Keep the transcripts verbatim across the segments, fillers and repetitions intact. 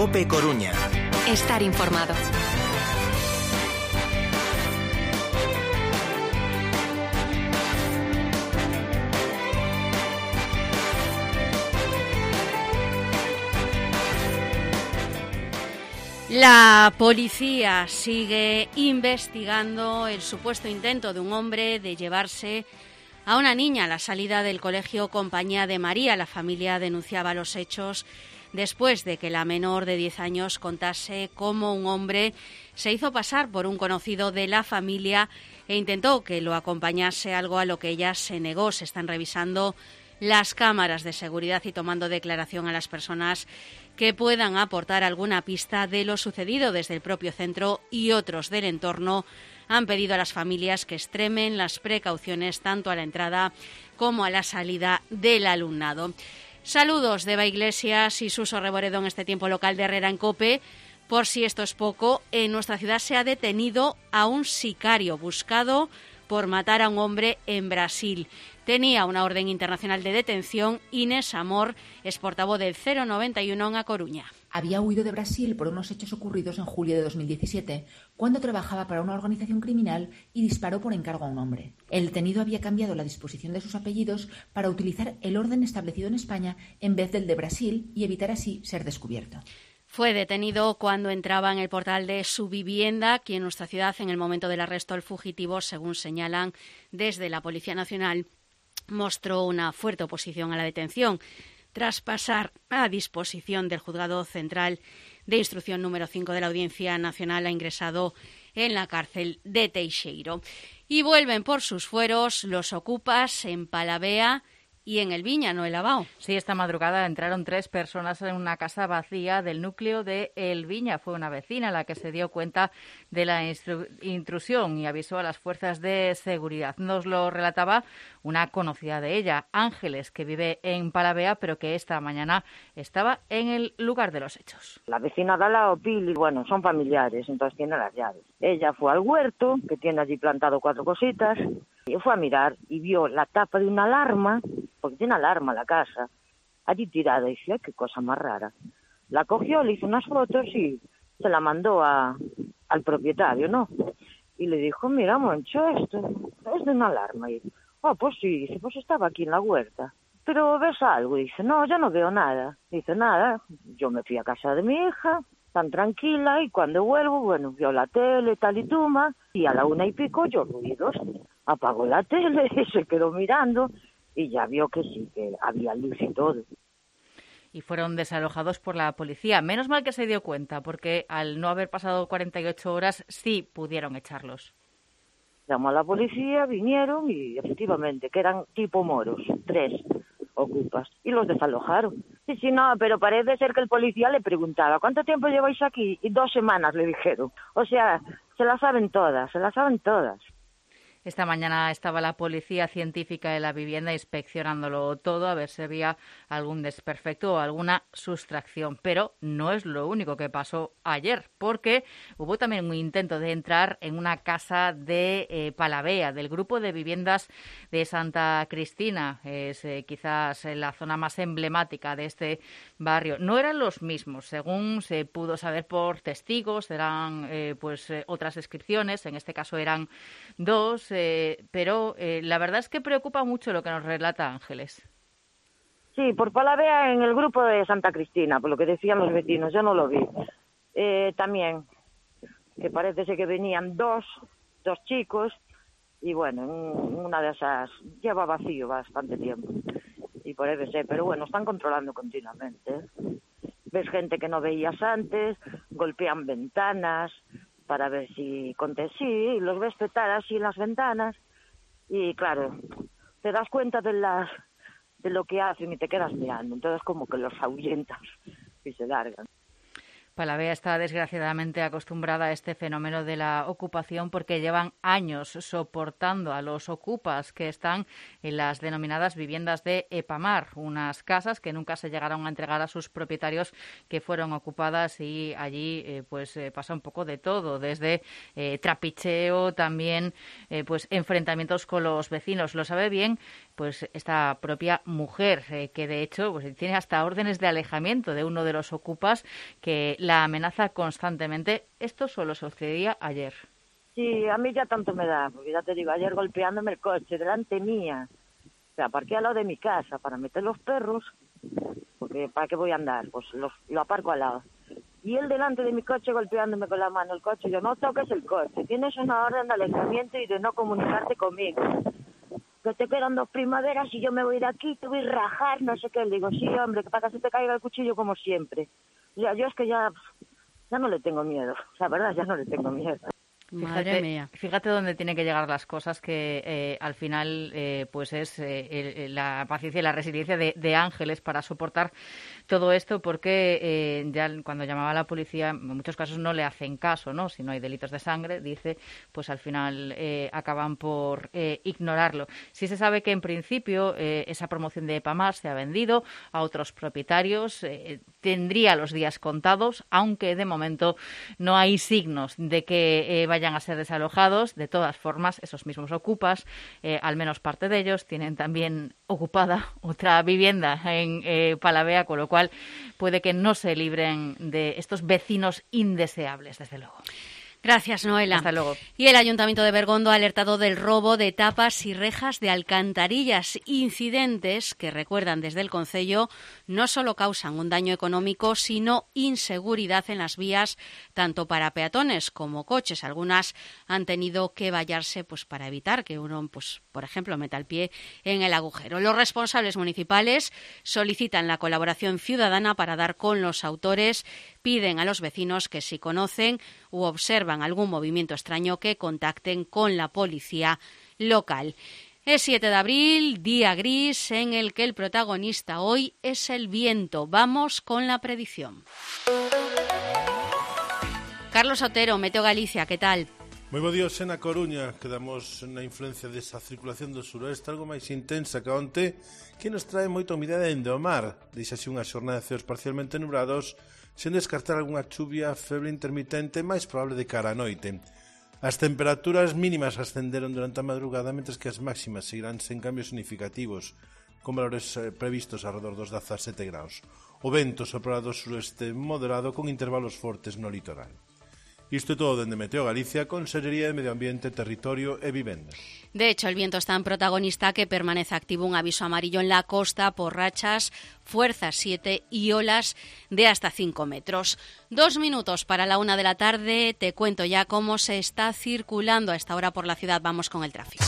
COPE Coruña. Estar informado. La policía sigue investigando el supuesto intento de un hombre de llevarse a una niña a la salida del colegio Compañía de María. La familia denunciaba los hechos después de que la menor de diez años contase cómo un hombre se hizo pasar por un conocido de la familia e intentó que lo acompañase, algo a lo que ella se negó. Se están revisando las cámaras de seguridad y tomando declaración a las personas que puedan aportar alguna pista de lo sucedido. Desde el propio centro y otros del entorno han pedido a las familias que extremen las precauciones tanto a la entrada como a la salida del alumnado. Saludos de Eva Iglesias y Suso Reboredo en este tiempo local de Herrera en COPE. Por si esto es poco, en nuestra ciudad se ha detenido a un sicario buscado por matar a un hombre en Brasil. Tenía una orden internacional de detención. Inés Amor es portavoz del cero noventa y uno en A Coruña. Había huido de Brasil por unos hechos ocurridos en julio de dos mil diecisiete, cuando trabajaba para una organización criminal y disparó por encargo a un hombre. El detenido había cambiado la disposición de sus apellidos para utilizar el orden establecido en España en vez del de Brasil y evitar así ser descubierto. Fue detenido cuando entraba en el portal de su vivienda, aquí en nuestra ciudad, en el momento del arresto del fugitivo. Según señalan desde la Policía Nacional, mostró una fuerte oposición a la detención. Tras pasar a disposición del Juzgado Central de Instrucción número cinco de la Audiencia Nacional, ha ingresado en la cárcel de Teixeiro. Y vuelven por sus fueros los ocupas en Palavea y en El Viña, ¿no, Elabao? Sí, esta madrugada entraron tres personas en una casa vacía del núcleo de El Viña. Fue una vecina la que se dio cuenta de la intrusión y avisó a las fuerzas de seguridad. Nos lo relataba una conocida de ella, Ángeles, que vive en Palavea, pero que esta mañana estaba en el lugar de los hechos. La vecina de al lado, Pili, bueno, son familiares, entonces tiene las llaves. Ella fue al huerto, que tiene allí plantado cuatro cositas, y fue a mirar y vio la tapa de una alarma, porque tiene alarma la casa, allí tirada, y dice, qué cosa más rara. La cogió, le hizo unas fotos y se la mandó a, al propietario, ¿no? Y le dijo, mira, Moncho, esto es de una alarma. Y, oh, pues sí, dice, pues estaba aquí en la huerta. Pero ¿ves algo? Y dice, no, yo no veo nada. Dice, nada, yo me fui a casa de mi hija, tan tranquila, y cuando vuelvo, bueno, vio la tele, tal y tuma, y a la una y pico oyó ruidos. Apagó la tele y se quedó mirando y ya vio que sí, que había luz y todo. Y fueron desalojados por la policía. Menos mal que se dio cuenta, porque al no haber pasado cuarenta y ocho horas sí pudieron echarlos. Llamó a la policía, vinieron y efectivamente, que eran tipo moros, tres ocupas, y los desalojaron. Sí, sí, no, pero parece ser que el policía le preguntaba, ¿cuánto tiempo lleváis aquí? Y dos semanas, le dijeron. O sea, se la saben todas, se la saben todas. Esta mañana estaba la policía científica de la vivienda inspeccionándolo todo a ver si había algún desperfecto o alguna sustracción. Pero no es lo único que pasó ayer, porque hubo también un intento de entrar en una casa de eh, Palavea, del grupo de viviendas de Santa Cristina. Es eh, quizás la zona más emblemática de este barrio. No eran los mismos, según se pudo saber por testigos, eran eh, pues eh, otras descripciones, en este caso eran dos. Eh, pero eh, la verdad es que preocupa mucho lo que nos relata Ángeles. Sí, por Palavea en el grupo de Santa Cristina, por lo que decían los vecinos, yo no lo vi. Eh, también, que parece ser que venían dos, dos chicos, y bueno, una de esas lleva vacío bastante tiempo, y parece ser, pero bueno, están controlando continuamente. Ves gente que no veías antes, golpean ventanas para ver si conté, sí, los ves petar así en las ventanas y claro, te das cuenta de las de lo que hacen y te quedas mirando, entonces como que los ahuyentas y se largan. Palavea está desgraciadamente acostumbrada a este fenómeno de la ocupación porque llevan años soportando a los ocupas que están en las denominadas viviendas de Epamar, unas casas que nunca se llegaron a entregar a sus propietarios, que fueron ocupadas, y allí eh, pues eh, pasa un poco de todo, desde eh, trapicheo, también eh, pues enfrentamientos con los vecinos. Lo sabe bien pues esta propia mujer, eh, que de hecho pues tiene hasta órdenes de alejamiento de uno de los ocupas que la amenaza constantemente. Esto solo sucedía ayer. Sí, a mí ya tanto me da, porque ya te digo, ayer golpeándome el coche delante mía. O sea, aparqué al lado de mi casa para meter los perros, porque ¿para qué voy a andar? Pues los, lo aparco al lado. Y él delante de mi coche golpeándome con la mano el coche. Yo, no toques el coche, tienes una orden de alejamiento y de no comunicarte conmigo. Que te quedan dos primaveras y yo me voy de aquí, te voy a rajar, no sé qué. Le digo, sí, hombre, que para que se te caiga el cuchillo como siempre. O sea, yo es que ya, ya no le tengo miedo. La verdad, ya no le tengo miedo. Madre Fíjate, mía. fíjate dónde tienen que llegar las cosas, que eh, al final eh, pues es eh, el, la paciencia y la resiliencia de, de Ángeles para soportar todo esto, porque eh, ya cuando llamaba a la policía en muchos casos no le hacen caso, ¿no? Si no hay delitos de sangre, dice, pues al final eh, acaban por eh, ignorarlo. Sí se sabe que en principio eh, esa promoción de EPAMAS se ha vendido a otros propietarios, eh, tendría los días contados, aunque de momento no hay signos de que eh, vaya vayan a ser desalojados. De todas formas, esos mismos ocupas, eh, al menos parte de ellos, tienen también ocupada otra vivienda en eh, Palavea, con lo cual puede que no se libren de estos vecinos indeseables, desde luego. Gracias, Noela. Hasta luego. Y el Ayuntamiento de Bergondo ha alertado del robo de tapas y rejas de alcantarillas, incidentes que, recuerdan desde el concello, no solo causan un daño económico, sino inseguridad en las vías, tanto para peatones como coches. Algunas han tenido que vallarse pues para evitar que uno, pues por ejemplo, meta el pie en el agujero. Los responsables municipales solicitan la colaboración ciudadana para dar con los autores. Piden a los vecinos que, si conocen u observan algún movimiento extraño, que contacten con la policía local. Es siete de abril, día gris en el que el protagonista hoy es el viento. Vamos con la predicción. Carlos Otero, Meteo Galicia, ¿qué tal? Moi bo día, na Coruña, quedamos na influencia desa circulación do suroeste algo máis intensa que onte, que nos trae moita humidade dende o mar. Deixa así unha xornada de ceos parcialmente nubrados, sen descartar algunha chuvia feble intermitente máis probable de cara a noite. As temperaturas mínimas ascenderon durante a madrugada, mentres que as máximas seguirán sen cambios significativos, con valores previstos alrededor dos dezasete graus. O vento soprará do suroeste moderado con intervalos fortes no litoral. Isto é todo dende Meteo Galicia, Consellería de Medio Ambiente, Territorio e Vivenda. De hecho, el viento es tan protagonista que permanece activo un aviso amarillo en la costa por rachas, fuerza siete y olas de hasta cinco metros. Dos minutos para la una de la tarde. Te cuento ya cómo se está circulando a esta hora por la ciudad. Vamos con el tráfico.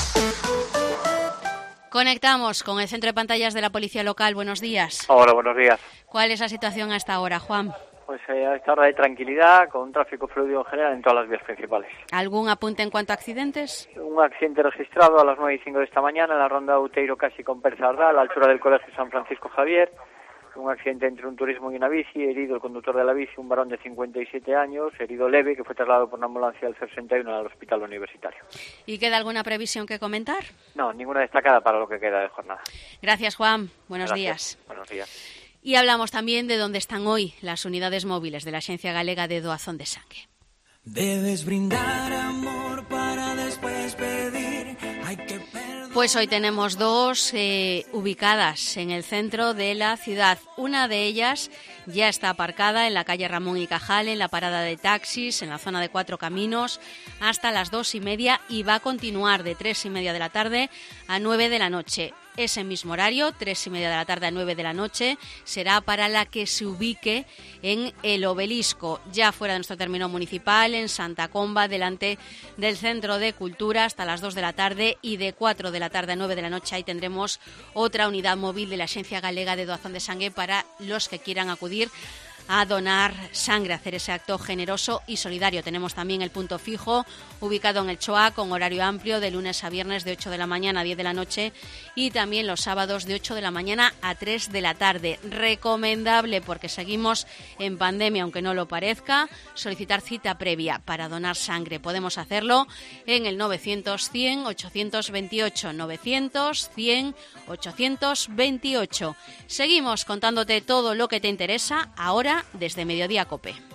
Conectamos con el centro de pantallas de la Policía Local. Buenos días. Hola, buenos días. ¿Cuál es la situación a esta hora, Juan? Pues eh, a esta hora de tranquilidad, con tráfico fluido en general en todas las vías principales. ¿Algún apunte en cuanto a accidentes? Un accidente registrado a las nueve y cinco de esta mañana en la ronda Outeiro, casi con Persardá, a la altura del Colegio San Francisco Javier. Un accidente entre un turismo y una bici, herido el conductor de la bici, un varón de cincuenta y siete años, herido leve, que fue trasladado por una ambulancia del sesenta y uno al hospital universitario. ¿Y queda alguna previsión que comentar? No, ninguna destacada para lo que queda de jornada. Gracias, Juan. Buenos Gracias. días. Buenos días. Y hablamos también de dónde están hoy las unidades móviles de la Agencia Galega de Doazón de Sangue. Debes brindar amor para después pedir. Hay que perdonar. Pues hoy tenemos dos eh, ubicadas en el centro de la ciudad. Una de ellas ya está aparcada en la calle Ramón y Cajal, en la parada de taxis, en la zona de Cuatro Caminos, hasta las dos y media, y va a continuar de tres y media de la tarde a nueve de la noche. Ese mismo horario, tres y media de la tarde a nueve de la noche, será para la que se ubique en el Obelisco, ya fuera de nuestro término municipal, en Santa Comba, delante del Centro de Cultura, hasta las dos de la tarde, y de cuatro de la tarde a nueve de la noche ahí tendremos otra unidad móvil de la Agencia Galega de Doazón de Sangue para los que quieran acudir a donar sangre, a hacer ese acto generoso y solidario. Tenemos también el punto fijo ubicado en el Choa, con horario amplio de lunes a viernes de ocho de la mañana a diez de la noche, y también los sábados de ocho de la mañana a tres de la tarde. Recomendable, porque seguimos en pandemia, aunque no lo parezca, solicitar cita previa para donar sangre. Podemos hacerlo en el novecientos cien ochocientos veintiocho, novecientos cien ochocientos veintiocho. Seguimos contándote todo lo que te interesa ahora desde Mediodía COPE.